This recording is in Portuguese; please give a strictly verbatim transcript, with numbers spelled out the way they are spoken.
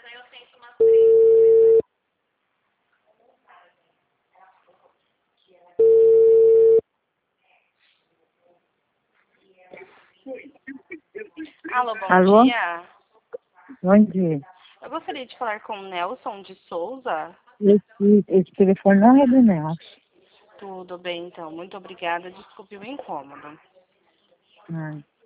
Alô, bom Alô? dia. Bom dia. Eu gostaria de falar com o Nelson de Souza. Esse, esse telefone não é do Nelson. Tudo bem, então. Muito obrigada. Desculpe o incômodo. Ah.